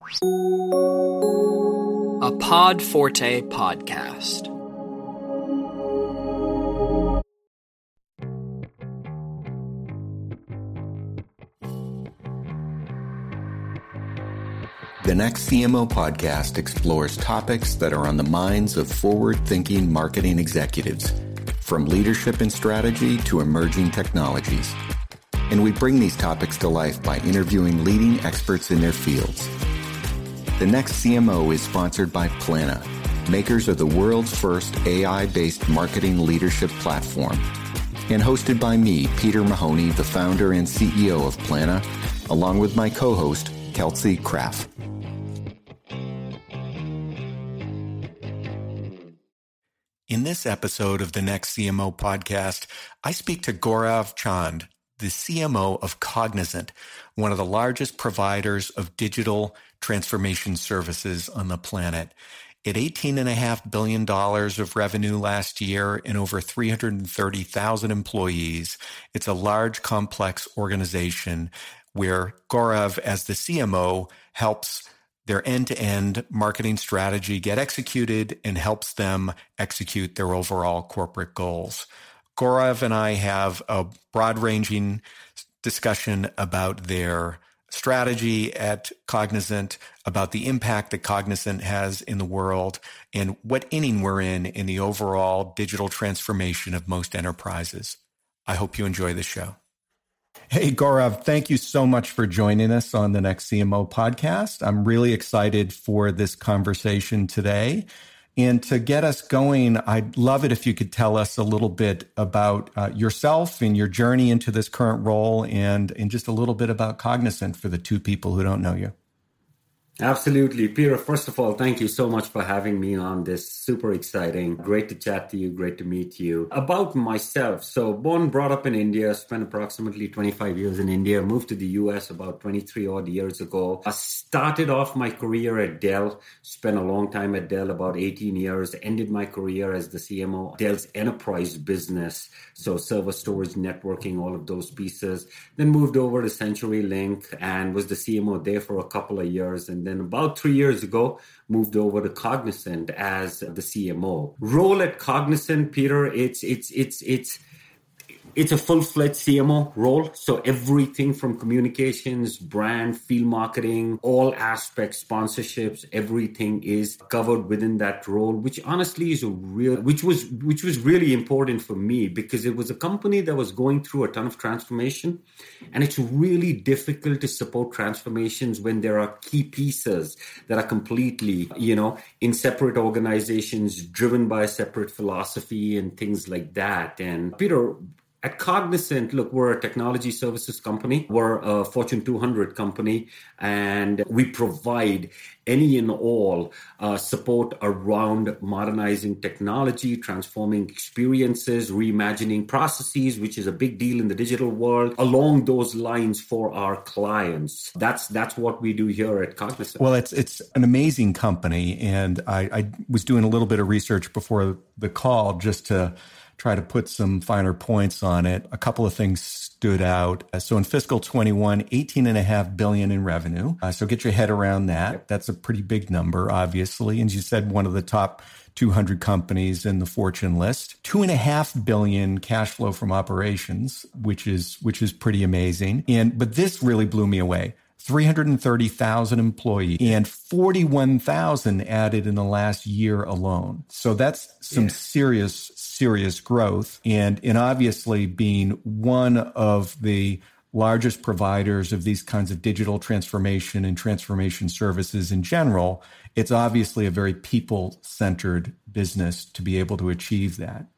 A Pod Forte podcast. The Next CMO podcast explores topics that are on the minds of forward-thinking marketing executives, from leadership and strategy to emerging technologies. And we bring these topics to life by interviewing leading experts in their fields. The Next CMO is sponsored by Plana, makers of the world's first AI-based marketing leadership platform, and hosted by me, Peter Mahoney, the founder and CEO of Plana, along with my co-host, Kelsey Kraft. In this episode of the Next CMO podcast, I speak to Gaurav Chand, the CMO of Cognizant, one of the largest providers of digital transformation services on the planet. At $18.5 billion of revenue last year and over 330,000 employees, it's a large, complex organization where Gaurav, as the CMO, helps their end-to-end marketing strategy get executed and helps them execute their overall corporate goals. Gaurav and I have a broad-ranging discussion about their strategy at Cognizant, about the impact that Cognizant has in the world, and what inning we're in the overall digital transformation of most enterprises. I hope you enjoy the show. Hey, Gaurav, thank you so much for joining us on the Next CMO podcast. I'm really excited for this conversation today. And to get us going, I'd love it if you could tell us a little bit about yourself and your journey into this current role and just a little bit about Cognizant for the two people who don't know you. Absolutely. Peter, first of all, thank you so much for having me on this. Super exciting. Great to chat to you. Great to meet you. About myself. So born, brought up in India, spent approximately 25 years in India, moved to the US about 23 odd years ago. I started off my career at Dell, spent a long time at Dell, about 18 years, ended my career as the CMO, Dell's enterprise business. So server storage, networking, all of those pieces. Then moved over to CenturyLink and was the CMO there for a couple of years. And then about 3 years ago, moved over to Cognizant as the CMO. Role at Cognizant, Peter, it's a full-fledged CMO role. So everything from communications, brand, field marketing, all aspects, sponsorships, everything is covered within that role, which honestly is which was really important for me because it was a company that was going through a ton of transformation. And it's really difficult to support transformations when there are key pieces that are completely, in separate organizations, driven by a separate philosophy and things like that. And Peter, at Cognizant, look, we're a technology services company. We're a Fortune 200 company, and we provide any and all support around modernizing technology, transforming experiences, reimagining processes, which is a big deal in the digital world, along those lines for our clients. That's what we do here at Cognizant. Well, it's an amazing company, and I was doing a little bit of research before the call just to try to put some finer points on it. A couple of things stood out. So in fiscal 21, $18.5 billion in revenue. So get your head around that. Yep. That's a pretty big number, obviously. And as you said, one of the top 200 companies in the Fortune list. $2.5 billion cash flow from operations, which is pretty amazing. But this really blew me away. 330,000 employees and 41,000 added in the last year alone. So that's some serious growth. And obviously being one of the largest providers of these kinds of digital transformation and transformation services in general, it's obviously a very people-centered business to be able to achieve that.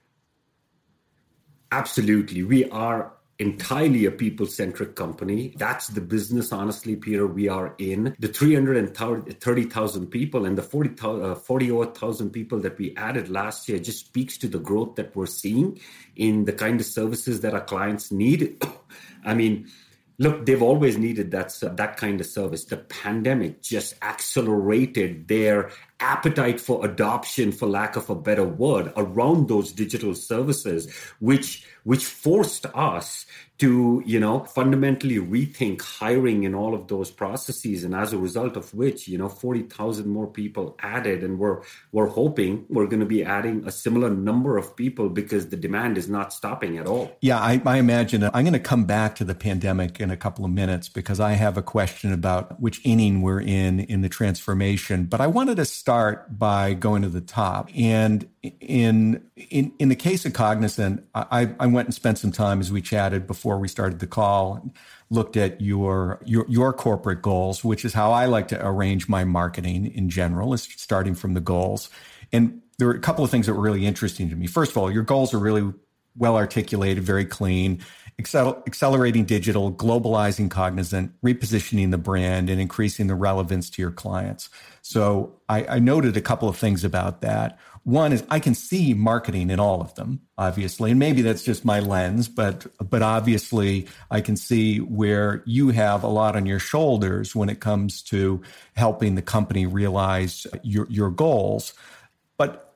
Absolutely. We are entirely a people-centric company. That's the business, honestly, Peter, we are in. The 330,000 people and the 40,000 people that we added last year just speaks to the growth that we're seeing in the kind of services that our clients need. I mean, look, they've always needed that kind of service. The pandemic just accelerated their appetite for adoption, for lack of a better word, around those digital services, which forced us to, fundamentally rethink hiring in all of those processes. And as a result of which, 40,000 more people added. And we're hoping we're going to be adding a similar number of people because the demand is not stopping at all. Yeah, I imagine I'm going to come back to the pandemic in a couple of minutes because I have a question about which inning we're in the transformation. But I wanted to start by going to the top. And in the case of Cognizant, I went and spent some time as we chatted before we started the call, looked at your corporate goals, which is how I like to arrange my marketing in general, is starting from the goals. And there were a couple of things that were really interesting to me. First of all, your goals are really well articulated, very clean, accelerating digital, globalizing Cognizant, repositioning the brand, and increasing the relevance to your clients. So I noted a couple of things about that. One is I can see marketing in all of them, obviously, and maybe that's just my lens, but obviously I can see where you have a lot on your shoulders when it comes to helping the company realize your goals. But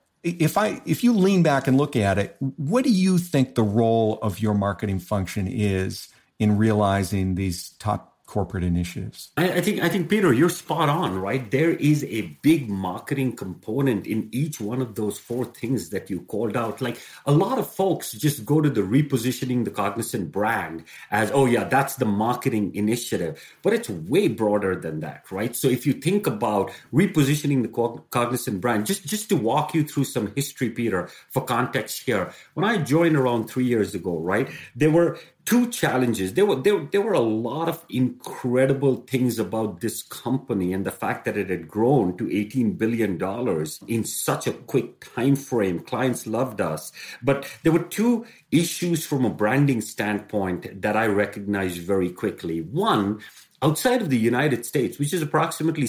if you lean back and look at it, what do you think the role of your marketing function is in realizing these top corporate initiatives? I think, Peter, you're spot on, right? There is a big marketing component in each one of those four things that you called out. Like a lot of folks just go to the repositioning the Cognizant brand as, oh yeah, that's the marketing initiative. But it's way broader than that, right? So if you think about repositioning the Cognizant brand, just to walk you through some history, Peter, for context here, when I joined around 3 years ago, right, there were two challenges. There were a lot of incredible things about this company and the fact that it had grown to $18 billion in such a quick time frame. Clients loved us. But there were two issues from a branding standpoint that I recognized very quickly. One, outside of the United States, which is approximately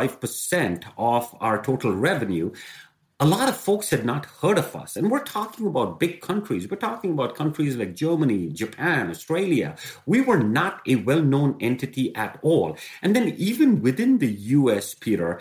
75% of our total revenue, a lot of folks had not heard of us. And we're talking about big countries. We're talking about countries like Germany, Japan, Australia. We were not a well-known entity at all. And then even within the US, Peter,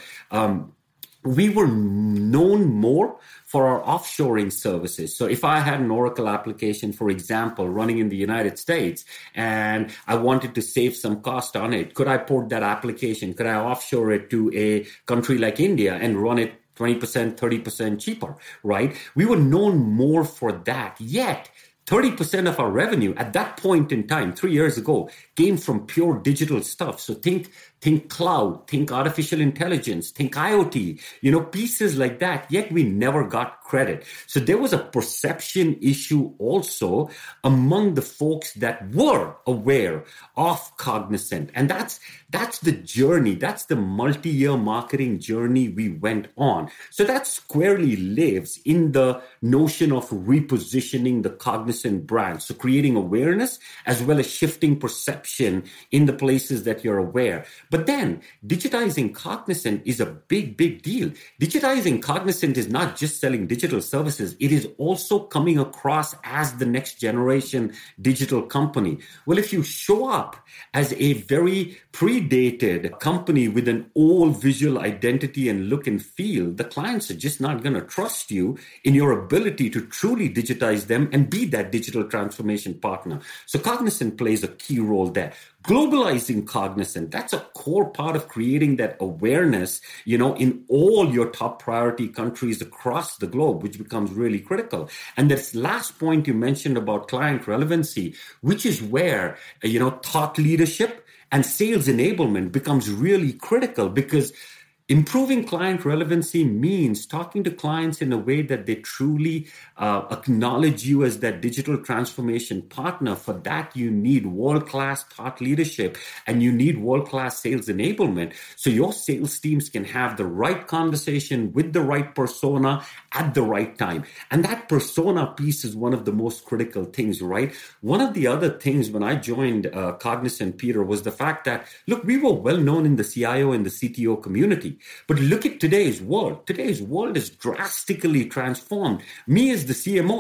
we were known more for our offshoring services. So if I had an Oracle application, for example, running in the United States, and I wanted to save some cost on it, could I port that application? Could I offshore it to a country like India and run it 20%, 30% cheaper, right? We were known more for that. Yet 30% of our revenue at that point in time, 3 years ago, came from pure digital stuff. So think cloud, think artificial intelligence, think IoT, pieces like that. Yet we never got credit. So there was a perception issue also among the folks that were aware of Cognizant. And that's the journey. That's the multi-year marketing journey we went on. So that squarely lives in the notion of repositioning the Cognizant brand. So creating awareness as well as shifting perception in the places that you're aware. But then digitizing Cognizant is a big, big deal. Digitizing Cognizant is not just selling digital services. It is also coming across as the next generation digital company. Well, if you show up as a very predated company with an old visual identity and look and feel, the clients are just not going to trust you in your ability to truly digitize them and be that digital transformation partner. So Cognizant plays a key role there. Globalizing Cognizant, that's a core part of creating that awareness, in all your top priority countries across the globe, which becomes really critical. And this last point you mentioned about client relevancy, which is where, thought leadership and sales enablement becomes really critical, because improving client relevancy means talking to clients in a way that they truly acknowledge you as that digital transformation partner. For that, you need world-class thought leadership and you need world-class sales enablement. So your sales teams can have the right conversation with the right persona at the right time. And that persona piece is one of the most critical things, right? One of the other things when I joined Cognizant, Peter, was the fact that, look, we were well known in the CIO and the CTO community. But look at today's world. Today's world is drastically transformed. Me as the CMO,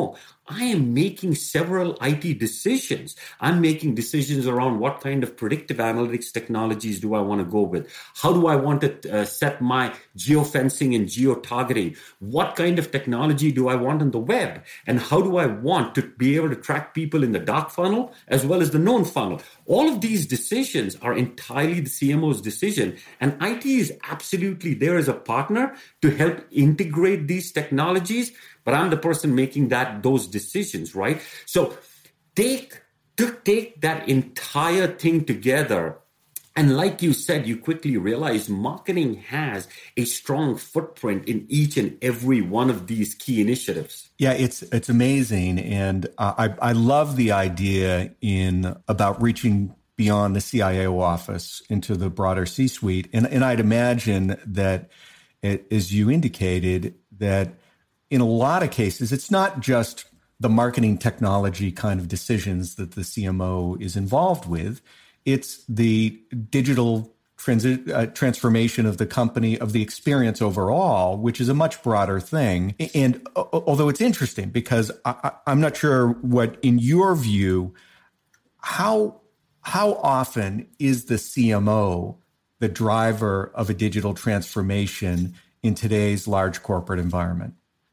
I am making several IT decisions. I'm making decisions around what kind of predictive analytics technologies do I want to go with? How do I want to set my geofencing and geo-targeting? What kind of technology do I want on the web? And how do I want to be able to track people in the dark funnel as well as the known funnel? All of these decisions are entirely the CMO's decision. And IT is absolutely there as a partner to help integrate these technologies. But I'm the person making those decisions, right? So take that entire thing together. And like you said, you quickly realize marketing has a strong footprint in each and every one of these key initiatives. Yeah, it's amazing. And I love the idea about reaching beyond the CIO office into the broader C-suite. And I'd imagine that, as you indicated, that in a lot of cases, it's not just the marketing technology kind of decisions that the CMO is involved with. It's the digital transformation of the company, of the experience overall, which is a much broader thing. And although it's interesting, because I'm not sure what, in your view, how often is the CMO the driver of a digital transformation in today's large corporate environment?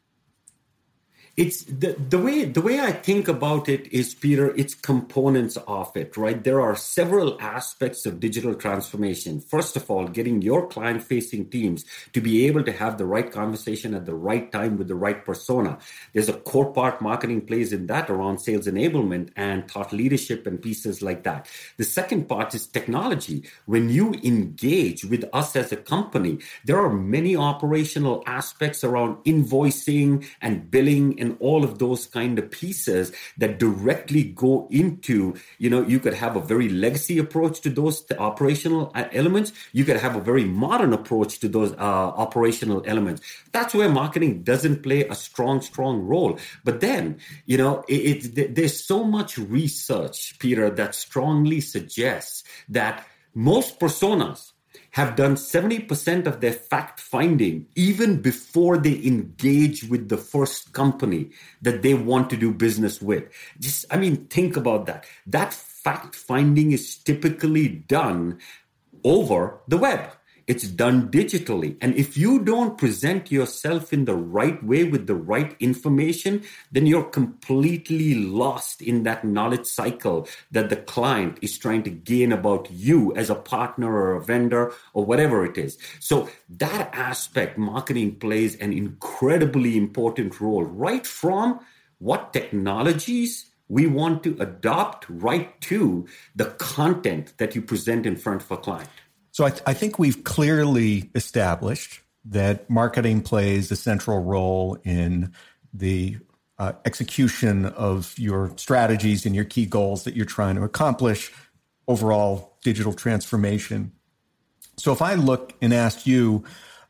It's the way I think about it is, Peter, it's components of it, right? There are several aspects of digital transformation. First of all, getting your client-facing teams to be able to have the right conversation at the right time with the right persona. There's a core part marketing plays in that around sales enablement and thought leadership and pieces like that. The second part is technology. When you engage with us as a company, there are many operational aspects around invoicing and billing and all of those kind of pieces that directly go into, you could have a very legacy approach to those operational elements. You could have a very modern approach to those operational elements. That's where marketing doesn't play a strong role. But then, there's so much research, Peter, that strongly suggests that most personas have done 70% of their fact finding even before they engage with the first company that they want to do business with. Think about that. That fact finding is typically done over the web. It's done digitally. And if you don't present yourself in the right way with the right information, then you're completely lost in that knowledge cycle that the client is trying to gain about you as a partner or a vendor or whatever it is. So that aspect, marketing plays an incredibly important role, right from what technologies we want to adopt right to the content that you present in front of a client. So I think we've clearly established that marketing plays a central role in the execution of your strategies and your key goals that you're trying to accomplish, overall digital transformation. So if I look and ask you,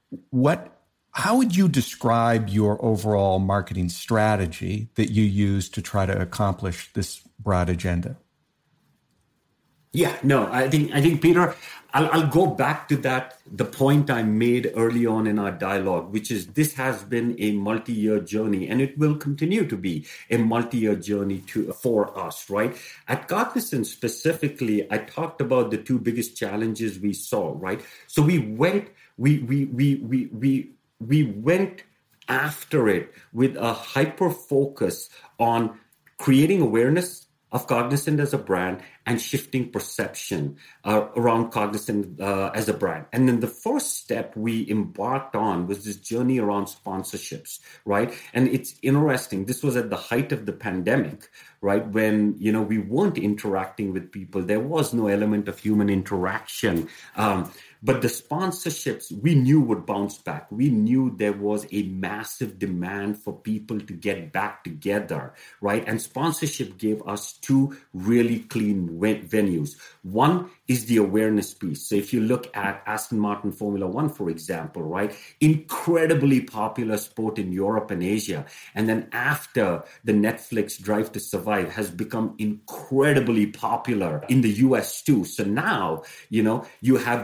how would you describe your overall marketing strategy that you use to try to accomplish this broad agenda? Yeah, no, I think, Peter, I'll go back to the point I made early on in our dialogue, which is this has been a multi-year journey, and it will continue to be a multi-year journey for us, right? At Cognizant specifically, I talked about the two biggest challenges we saw, right? So we went after it with a hyper focus on creating awareness of Cognizant as a brand and shifting perception around Cognizant as a brand. And then the first step we embarked on was this journey around sponsorships, right? And it's interesting. This was at the height of the pandemic, right? When, we weren't interacting with people. There was no element of human interaction. But the sponsorships we knew would bounce back. We knew there was a massive demand for people to get back together, right? And sponsorship gave us two really clean venues. One is the awareness piece. So if you look at Aston Martin Formula One, for example, right? Incredibly popular sport in Europe and Asia. And then after the Netflix Drive to Survive has become incredibly popular in the US too. So now, you have global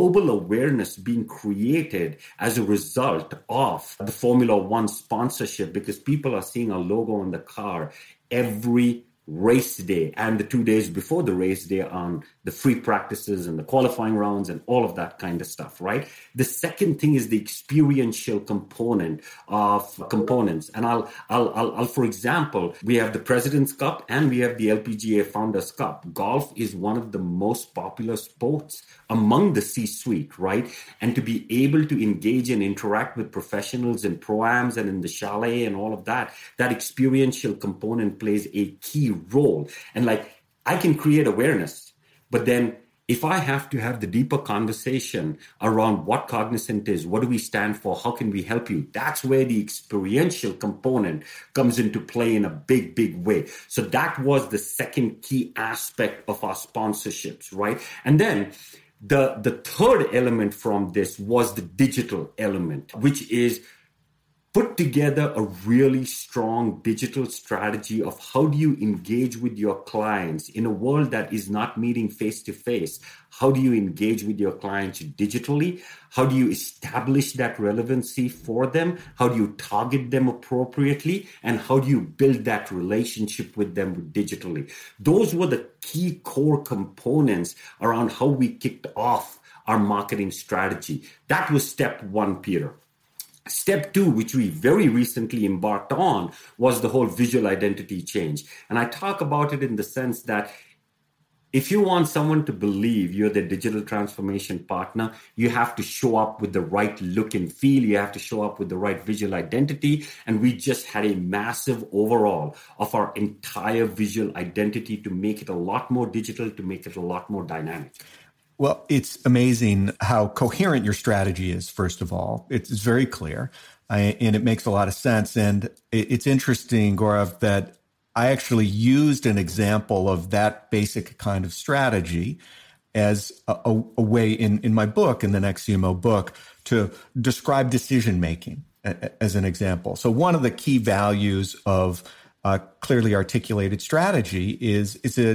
global awareness being created as a result of the Formula One sponsorship, because people are seeing a logo on the car every race day and the 2 days before the race day on the free practices and the qualifying rounds and all of that kind of stuff, right? The second thing is the experiential component of components. And I'll for example, we have the President's Cup and we have the LPGA Founders Cup. Golf is one of the most popular sports among the C-suite, right? And to be able to engage and interact with professionals in pro-ams and in the chalet and all of that, that experiential component plays a key role. And like, I can create awareness, but then if I have to have the deeper conversation around what Cognizant is, what do we stand for, how can we help you, that's where the experiential component comes into play in a big, big way. So that was the second key aspect of our sponsorships, right? And then the third element from this was the digital element, which is put together a really strong digital strategy of how do you engage with your clients in a world that is not meeting face to face. How do you engage with your clients digitally? How do you establish that relevancy for them? How do you target them appropriately? And how do you build that relationship with them digitally? Those were the key core components around how we kicked off our marketing strategy. That was step one, Peter. Step two, which we very recently embarked on, was the whole visual identity change. And I talk about it in the sense that if you want someone to believe you're their digital transformation partner, you have to show up with the right look and feel. You have to show up with the right visual identity. And we just had a massive overhaul of our entire visual identity to make it a lot more digital, to make it a lot more dynamic. Well, it's amazing how coherent your strategy is, first of all. It's very clear, and it makes a lot of sense. And it's interesting, Gaurav, that I actually used an example of that basic kind of strategy as a way in my book, in the Next CMO book, to describe decision-making as an example. So one of the key values of clearly articulated strategy is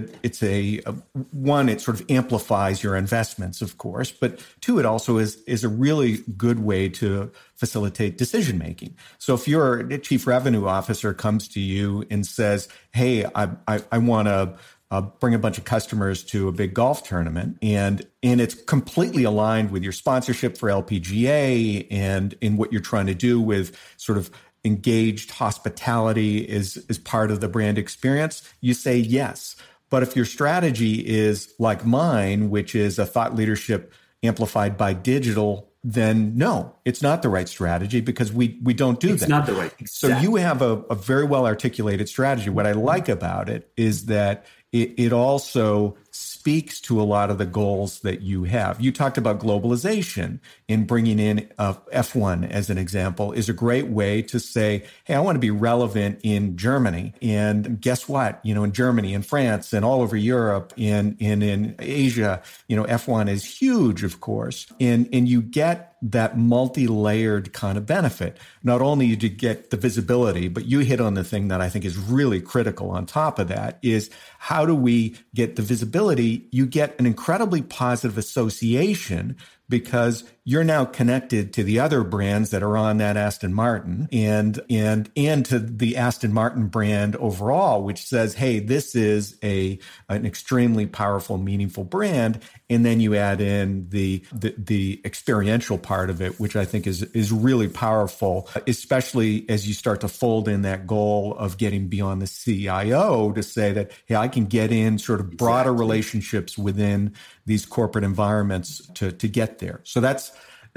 one, it sort of amplifies your investments, of course, but two, it also is a really good way to facilitate decision making. So if your chief revenue officer comes to you and says, "Hey, I want to bring a bunch of customers to a big golf tournament," and it's completely aligned with your sponsorship for LPGA and in what you're trying to do with sort of engaged hospitality is part of the brand experience, you say yes. But if your strategy is like mine, which is a thought leadership amplified by digital, then no, it's not the right strategy because we don't do that. It's not the right. Exactly. So you have a very well articulated strategy. What I like about it is that it also speaks to a lot of the goals that you have. You talked about globalization, in bringing in F1 as an example is a great way to say, hey, I want to be relevant in Germany. And guess what? In Germany and France and all over Europe and in Asia, F1 is huge, of course. And you get that multi-layered kind of benefit. Not only do you get the visibility, but you hit on the thing that I think is really critical on top of that is how do we get the visibility? You get an incredibly positive association because you're now connected to the other brands that are on that Aston Martin and to the Aston Martin brand overall, which says, hey, this is an extremely powerful, meaningful brand. And then you add in the experiential part of it, which I think is really powerful, especially as you start to fold in that goal of getting beyond the CIO to say that, hey, I can get in sort of broader relationships within these corporate environments to get there. So that's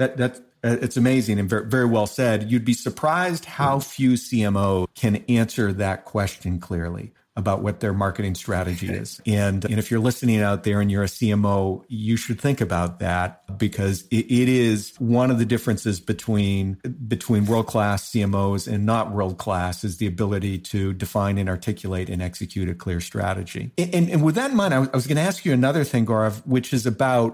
it's amazing and very, very well said. You'd be surprised how few CMOs can answer that question clearly about what their marketing strategy is. And if you're listening out there and you're a CMO, you should think about that because it is one of the differences between world-class CMOs and not world-class is the ability to define and articulate and execute a clear strategy. And with that in mind, I was going to ask you another thing, Gaurav, which is about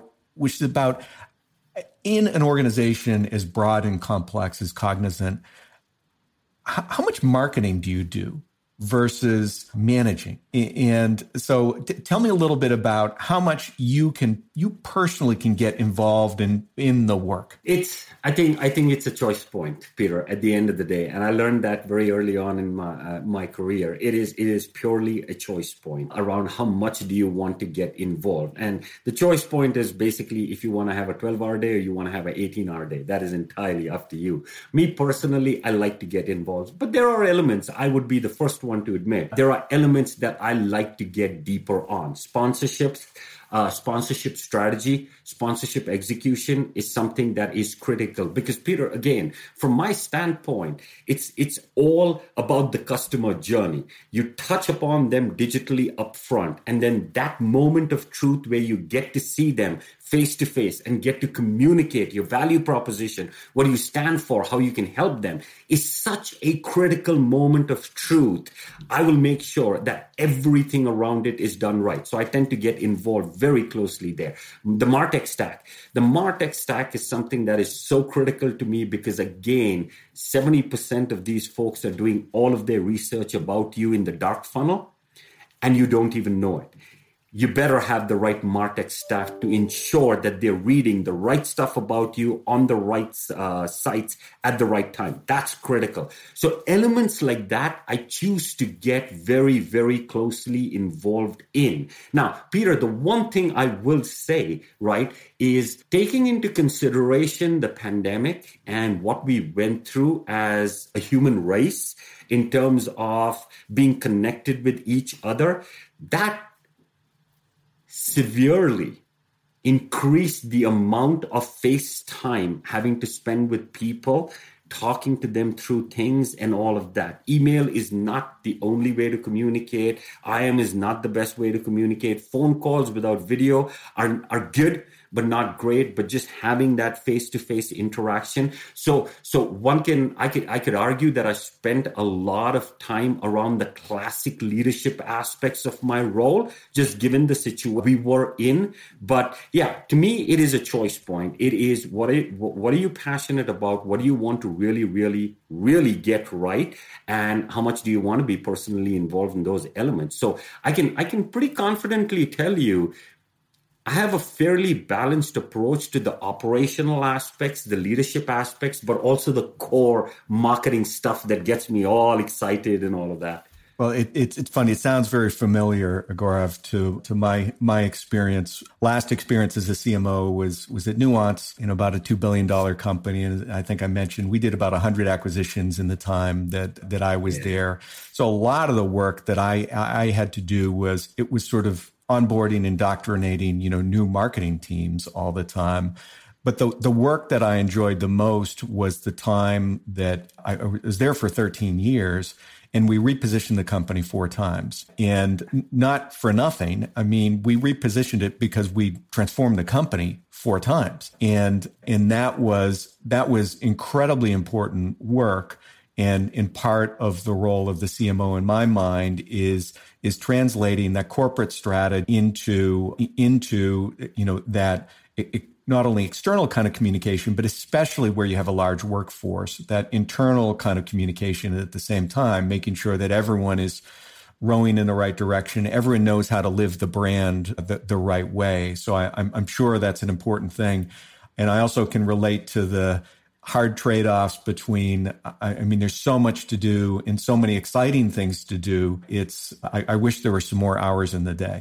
in an organization as broad and complex as Cognizant, how much marketing do you do? versus managing. And so tell me a little bit about how much you personally can get involved in the work. I think it's a choice point, Peter, at the end of the day. And I learned that very early on in my career. It is purely a choice point around how much do you want to get involved. And the choice point is basically if you want to have a 12-hour day or you want to have an 18-hour day. That is entirely up to you. Me personally, I like to get involved. But there are elements, I would be the first one to admit, there are elements that I like to get deeper on. Sponsorships, sponsorship strategy, sponsorship execution is something that is critical because, Peter, again, from my standpoint, it's all about the customer journey. You touch upon them digitally upfront, and then that moment of truth where you get to see them face to face and get to communicate your value proposition, what you stand for, how you can help them is such a critical moment of truth. I will make sure that everything around it is done right. So I tend to get involved very closely there. The MarTech stack. The MarTech stack is something that is so critical to me because, again, 70% of these folks are doing all of their research about you in the dark funnel, and you don't even know it. You better have the right MarTech staff to ensure that they're reading the right stuff about you on the right sites at the right time. That's critical. So elements like that, I choose to get very, very closely involved in. Now, Peter, the one thing I will say, right, is taking into consideration the pandemic and what we went through as a human race in terms of being connected with each other, that severely increased the amount of face time having to spend with people, talking to them through things and all of that. Email is not the only way to communicate. IM is not the best way to communicate. Phone calls without video are good, but not great, but just having that face-to-face interaction. So I could argue that I spent a lot of time around the classic leadership aspects of my role, just given the situation we were in. But yeah, to me, it is a choice point. It is what are you passionate about? What do you want to really, really, really get right? And how much do you want to be personally involved in those elements? So I can pretty confidently tell you, I have a fairly balanced approach to the operational aspects, the leadership aspects, but also the core marketing stuff that gets me all excited and all of that. Well, it's funny. It sounds very familiar, Gaurav, to my experience. Last experience as a CMO was at Nuance, about a $2 billion company. And I think I mentioned we did about 100 acquisitions in the time that I was there. So a lot of the work that I had to do was sort of onboarding, indoctrinating, new marketing teams all the time. But the work that I enjoyed the most was the time that I was there for 13 years, and we repositioned the company 4 times. And not for nothing. I mean, we repositioned it because we transformed the company 4 times. And that was incredibly important work. And in part of the role of the CMO in my mind is translating that corporate strategy into that not only external kind of communication, but especially where you have a large workforce, that internal kind of communication at the same time, making sure that everyone is rowing in the right direction. Everyone knows how to live the brand the right way. So I'm sure that's an important thing. And I also can relate to the hard trade-offs between, there's so much to do and so many exciting things to do. I wish there were some more hours in the day.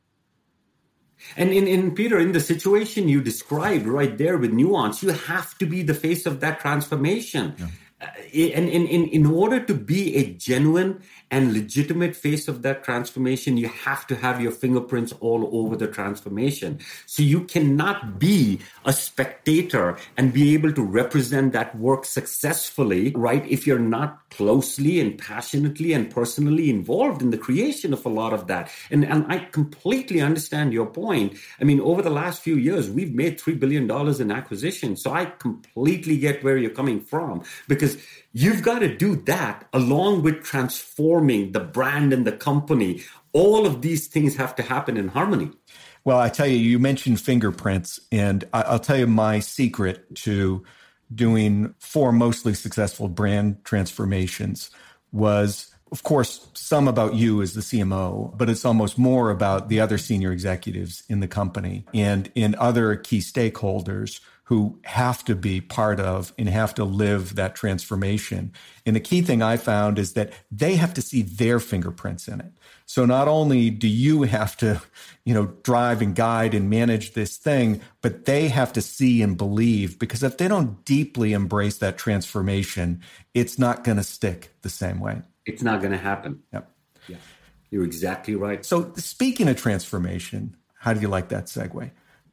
And in Peter, in the situation you described right there with Nuance, you have to be the face of that transformation. Yeah. And in order to be a genuine and legitimate face of that transformation, you have to have your fingerprints all over the transformation. So you cannot be a spectator and be able to represent that work successfully, right, if you're not closely and passionately and personally involved in the creation of a lot of that. And I completely understand your point. Over the last few years, we've made $3 billion in acquisitions. So I completely get where you're coming from, because you've got to do that along with transforming the brand and the company. All of these things have to happen in harmony. Well, I tell you, you mentioned fingerprints, and I'll tell you my secret to doing 4 mostly successful brand transformations was of course, some about you as the CMO, but it's almost more about the other senior executives in the company and in other key stakeholders who have to be part of and have to live that transformation. And the key thing I found is that they have to see their fingerprints in it. So not only do you have to, drive and guide and manage this thing, but they have to see and believe, because if they don't deeply embrace that transformation, it's not going to stick the same way. It's not going to happen. Yep. Yeah, you're exactly right. So speaking of transformation, how do you like that segue?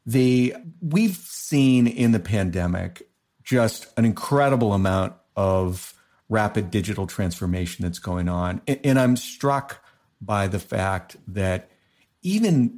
We've seen in the pandemic just an incredible amount of rapid digital transformation that's going on. And I'm struck by the fact that even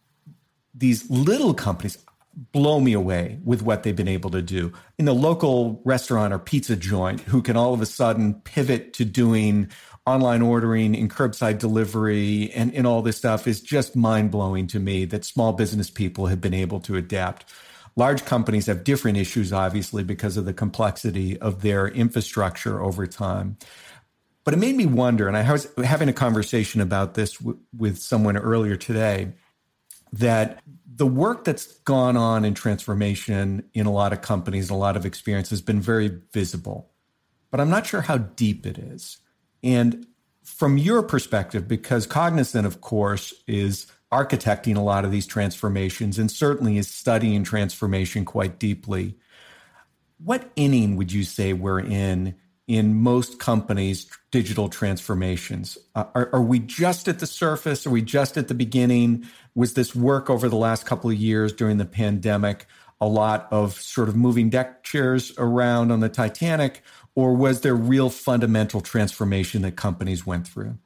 these little companies blow me away with what they've been able to do. In the local restaurant or pizza joint who can all of a sudden pivot to doing online ordering and curbside delivery and all this stuff is just mind-blowing to me that small business people have been able to adapt. Large companies have different issues, obviously, because of the complexity of their infrastructure over time. But it made me wonder, and I was having a conversation about this with someone earlier today, that the work that's gone on in transformation in a lot of companies, a lot of experience has been very visible, but I'm not sure how deep it is. And from your perspective, because Cognizant, of course, is architecting a lot of these transformations and certainly is studying transformation quite deeply, what inning would you say we're in most companies' digital transformations? Are we just at the surface? Are we just at the beginning? Was this work over the last couple of years during the pandemic a lot of sort of moving deck chairs around on the Titanic, or was there real fundamental transformation that companies went through?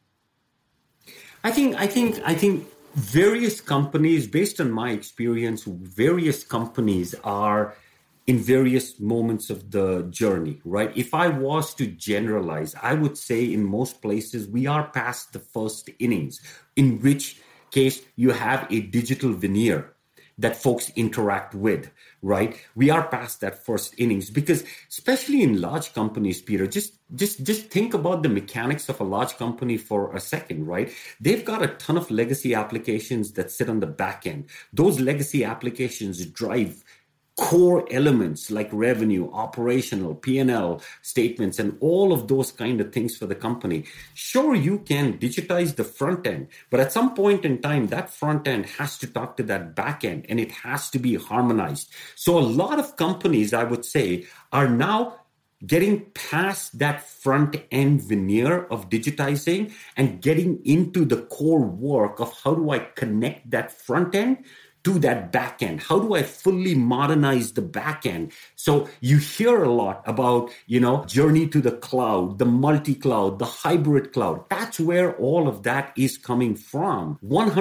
I think various companies, based on my experience, various companies are in various moments of the journey, right? If I was to generalize, I would say in most places, we are past the first innings, in which case you have a digital veneer that folks interact with, right? We are past that first innings because especially in large companies, Peter, just think about the mechanics of a large company for a second, right? They've got a ton of legacy applications that sit on the back end. Those legacy applications drive core elements like revenue, operational, P&L statements, and all of those kind of things for the company. Sure, you can digitize the front end, but at some point in time, that front end has to talk to that back end and it has to be harmonized. So a lot of companies, I would say, are now getting past that front end veneer of digitizing and getting into the core work of how do I connect that front end to that back end? How do I fully modernize the back end? So you hear a lot about, journey to the cloud, the multi-cloud, the hybrid cloud. That's where all of that is coming from.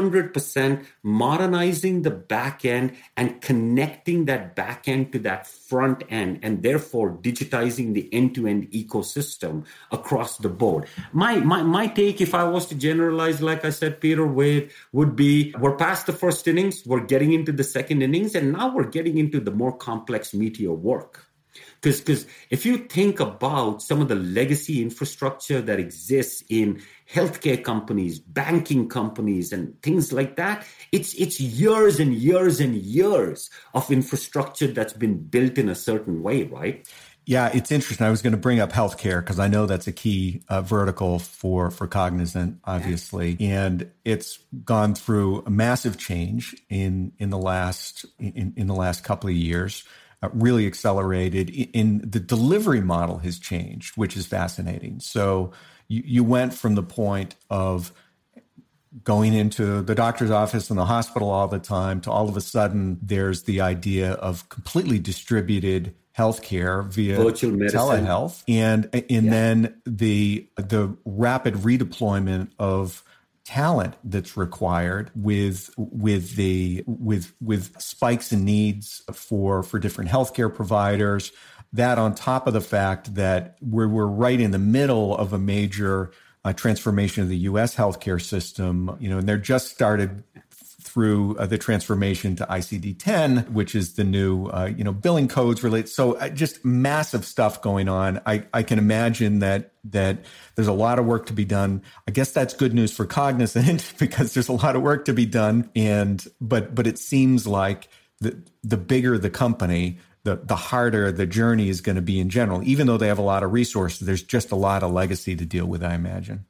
100% modernizing the back end and connecting that back end to that front end, and therefore digitizing the end-to-end ecosystem across the board. My take, if I was to generalize, like I said, Peter, would be we're past the first innings, we're getting into the second innings, and now we're getting into the more complex, meatier work. Because if you think about some of the legacy infrastructure that exists in healthcare companies, banking companies, and things like that, it's years and years and years of infrastructure that's been built in a certain way, right? Yeah, it's interesting. I was going to bring up healthcare because I know that's a key vertical for Cognizant, obviously, and it's gone through a massive change in the last couple of years. Really accelerated. In the delivery model has changed, which is fascinating. So you went from the point of going into the doctor's office and the hospital all the time to all of a sudden there's the idea of completely distributed healthcare via virtual medicine, telehealth, and then the rapid redeployment of talent that's required with spikes in needs for different healthcare providers. That on top of the fact that we're right in the middle of a major transformation of the U.S. healthcare system, and they're just started through the transformation to ICD-10, which is the new, billing codes related. So just massive stuff going on. I can imagine that there's a lot of work to be done. I guess that's good news for Cognizant because there's a lot of work to be done. But it seems like the bigger the company, the harder the journey is going to be in general. Even though they have a lot of resources, there's just a lot of legacy to deal with, I imagine.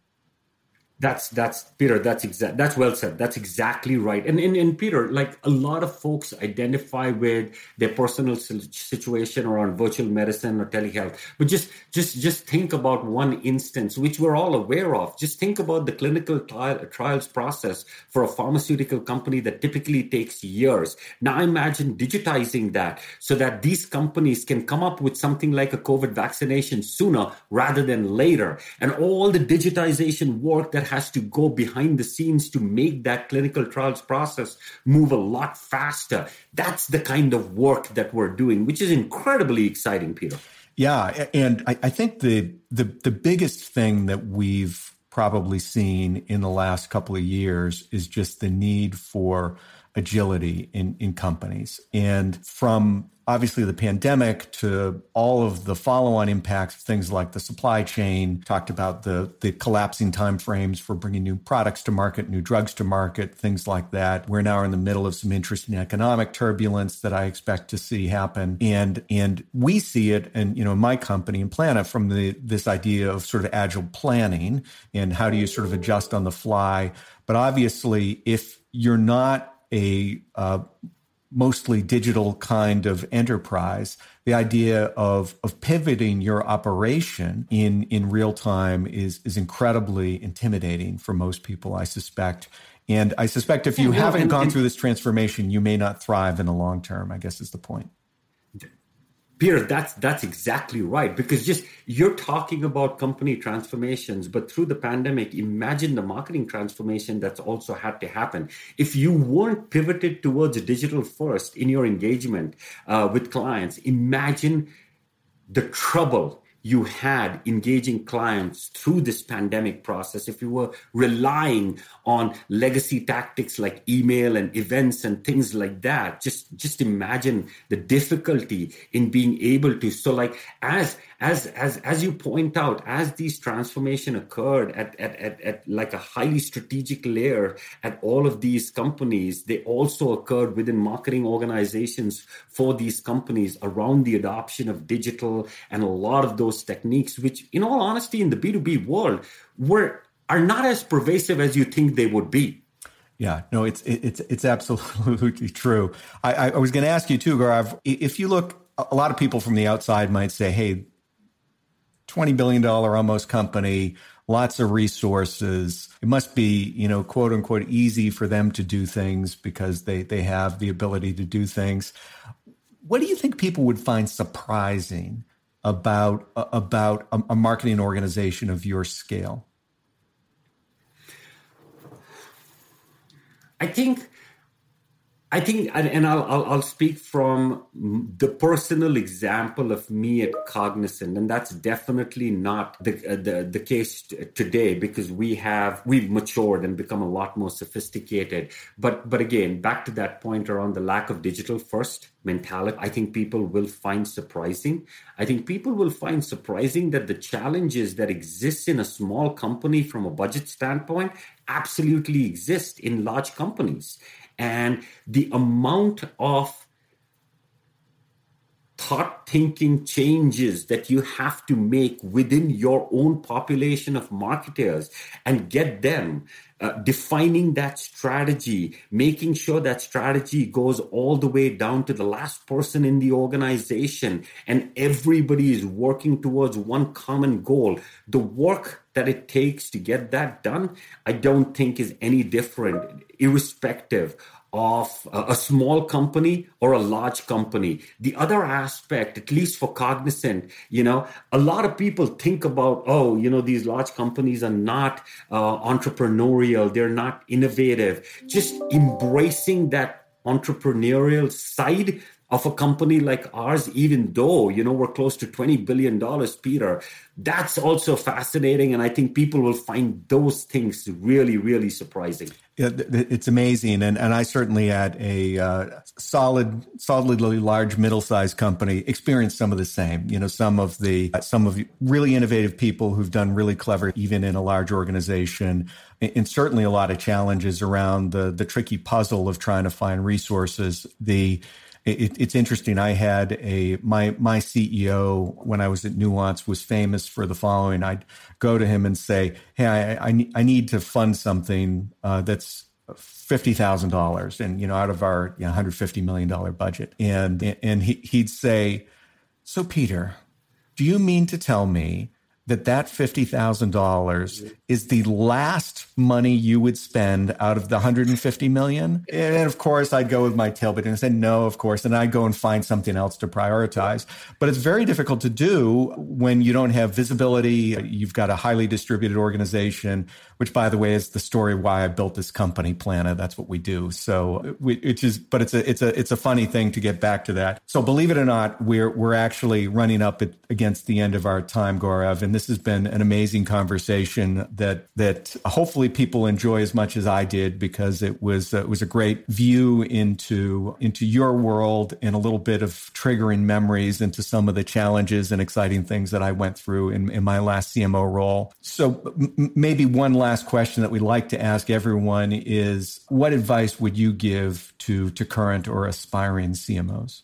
That's Peter. That's well said. That's exactly right. And Peter, like a lot of folks identify with their personal situation around virtual medicine or telehealth. But just think about one instance, which we're all aware of. Just think about the clinical trials process for a pharmaceutical company that typically takes years. Now imagine digitizing that so that these companies can come up with something like a COVID vaccination sooner rather than later. And all the digitization work that has to go behind the scenes to make that clinical trials process move a lot faster. That's the kind of work that we're doing, which is incredibly exciting, Peter. Yeah, and I think the biggest thing that we've probably seen in the last couple of years is just the need for agility in companies. And from obviously the pandemic to all of the follow-on impacts, things like the supply chain, talked about the collapsing timeframes for bringing new products to market, new drugs to market, things like that. We're now in the middle of some interesting economic turbulence that I expect to see happen. And we see it, and in my company, in Plana, from this idea of sort of agile planning and how do you sort of adjust on the fly. But obviously, if you're not a mostly digital kind of enterprise, the idea of pivoting your operation in real time is incredibly intimidating for most people, I suspect. And I suspect if you haven't gone through this transformation, you may not thrive in the long term, I guess is the point. Peter, that's exactly right. Because just you're talking about company transformations, but through the pandemic, imagine the marketing transformation that's also had to happen. If you weren't pivoted towards digital first in your engagement with clients, imagine the trouble you had engaging clients through this pandemic process. If you were relying on legacy tactics like email and events and things like that, just imagine the difficulty in being able to. So like as you point out, as these transformation occurred at like a highly strategic layer at all of these companies, they also occurred within marketing organizations for these companies around the adoption of digital and a lot of those techniques, which in all honesty, in the B2B world, are not as pervasive as you think they would be. Yeah, no, it's absolutely true. I was going to ask you too, Gaurav, if you look, a lot of people from the outside might say, hey, $20 billion almost company, lots of resources. It must be, quote unquote, easy for them to do things because they have the ability to do things. What do you think people would find surprising about a marketing organization of your scale? I think, and I'll speak from the personal example of me at Cognizant, and that's definitely not the case today because we've matured and become a lot more sophisticated. But again, back to that point around the lack of digital first mentality, I think people will find surprising. I think people will find surprising that the challenges that exist in a small company from a budget standpoint absolutely exist in large companies. And the amount of thought-thinking changes that you have to make within your own population of marketers and get them defining that strategy, making sure that strategy goes all the way down to the last person in the organization and everybody is working towards one common goal. The work that it takes to get that done, I don't think is any different, irrespective of a small company or a large company. The other aspect, at least for Cognizant, a lot of people think about, these large companies are not entrepreneurial, they're not innovative. Just embracing that entrepreneurial side of a company like ours, even though, we're close to $20 billion, Peter. That's also fascinating. And I think people will find those things really, really surprising. Yeah, it's amazing. And I certainly at a solidly large, middle-sized company experienced some of the same. Some of really innovative people who've done really clever, even in a large organization, and certainly a lot of challenges around the tricky puzzle of trying to find resources. It's interesting. I had my CEO when I was at Nuance was famous for the following. I'd go to him and say, "Hey, I need to fund something that's $50,000, and out of our $150 million budget." And he'd say, "So Peter, do you mean to tell me that $50,000 is the last money you would spend out of the $150 million?" And of course, I'd go with my tail between and say, "No, of course." And I'd go and find something else to prioritize. But it's very difficult to do when you don't have visibility. You've got a highly distributed organization, which, by the way, is the story why I built this company, Plana. That's what we do. So it's a funny thing to get back to that. So believe it or not, we're actually running up against the end of our time, Gaurav. And this has been an amazing conversation that hopefully people enjoy as much as I did, because it was a great view into your world and a little bit of triggering memories into some of the challenges and exciting things that I went through in my last CMO role. So maybe one last question that we like to ask everyone is, what advice would you give to current or aspiring CMOs?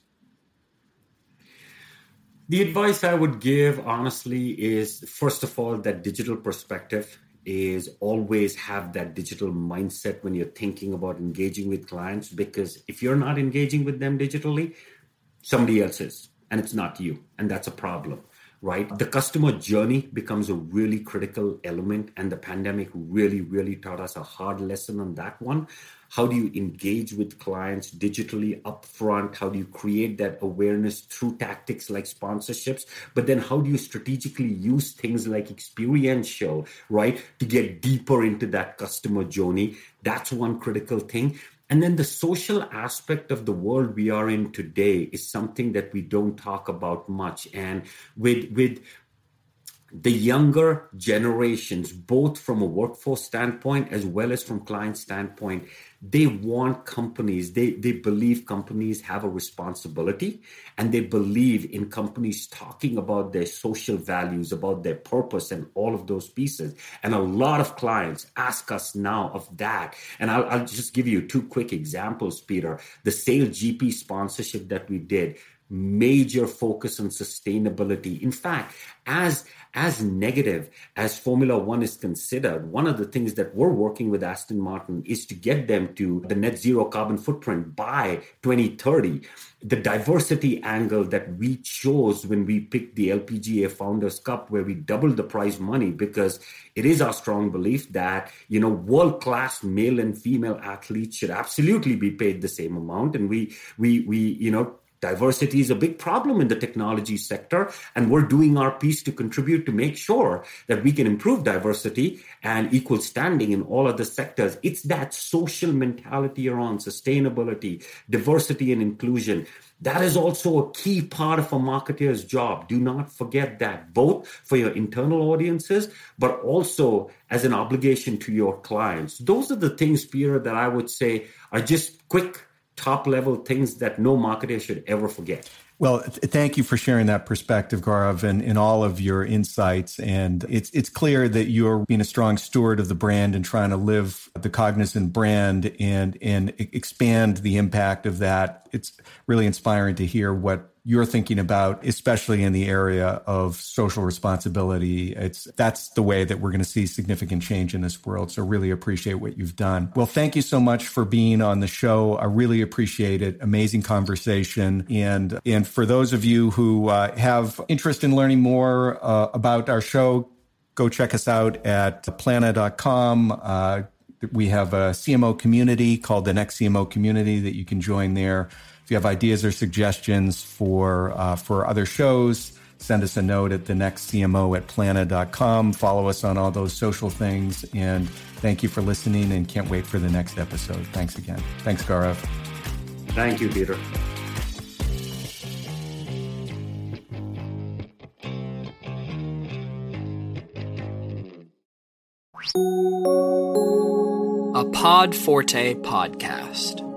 The advice I would give, honestly, is, first of all, that digital perspective is always have that digital mindset when you're thinking about engaging with clients, because if you're not engaging with them digitally, somebody else is, and it's not you. And that's a problem, right? The customer journey becomes a really critical element, and the pandemic really, really taught us a hard lesson on that one. How do you engage with clients digitally upfront? How do you create that awareness through tactics like sponsorships? But then how do you strategically use things like experiential, right, to get deeper into that customer journey? That's one critical thing. And then the social aspect of the world we are in today is something that we don't talk about much. And with the younger generations, both from a workforce standpoint as well as from client standpoint, they want companies, they believe companies have a responsibility, and they believe in companies talking about their social values, about their purpose, and all of those pieces. And a lot of clients ask us now of that. And I'll just give you two quick examples, Peter. The SailGP sponsorship that we did, major focus on sustainability. In fact, as negative as Formula One is considered, one of the things that we're working with Aston Martin is to get them to the net zero carbon footprint by 2030. The diversity angle that we chose when we picked the LPGA Founders Cup, where we doubled the prize money, because it is our strong belief that, world-class male and female athletes should absolutely be paid the same amount. And we diversity is a big problem in the technology sector, and we're doing our piece to contribute to make sure that we can improve diversity and equal standing in all other sectors. It's that social mentality around sustainability, diversity, and inclusion. That is also a key part of a marketer's job. Do not forget that, both for your internal audiences, but also as an obligation to your clients. Those are the things, Peter, that I would say are just quick, top-level things that no marketer should ever forget. Well, thank you for sharing that perspective, Gaurav, and all of your insights. And it's clear that you're being a strong steward of the brand and trying to live the Cognizant brand and expand the impact of that. It's really inspiring to hear what you're thinking about, especially in the area of social responsibility. That's the way that we're going to see significant change in this world. So really appreciate what you've done. Well, thank you so much for being on the show. I really appreciate it. Amazing conversation. And for those of you who have interest in learning more about our show, go check us out at plana.com. We have a CMO community called the Next CMO Community that you can join there. If you have ideas or suggestions for other shows, send us a note at thenextcmo@plana.com. Follow us on all those social things. And thank you for listening, and can't wait for the next episode. Thanks again. Thanks, Gaurav. Thank you, Peter. A Pod Forte podcast.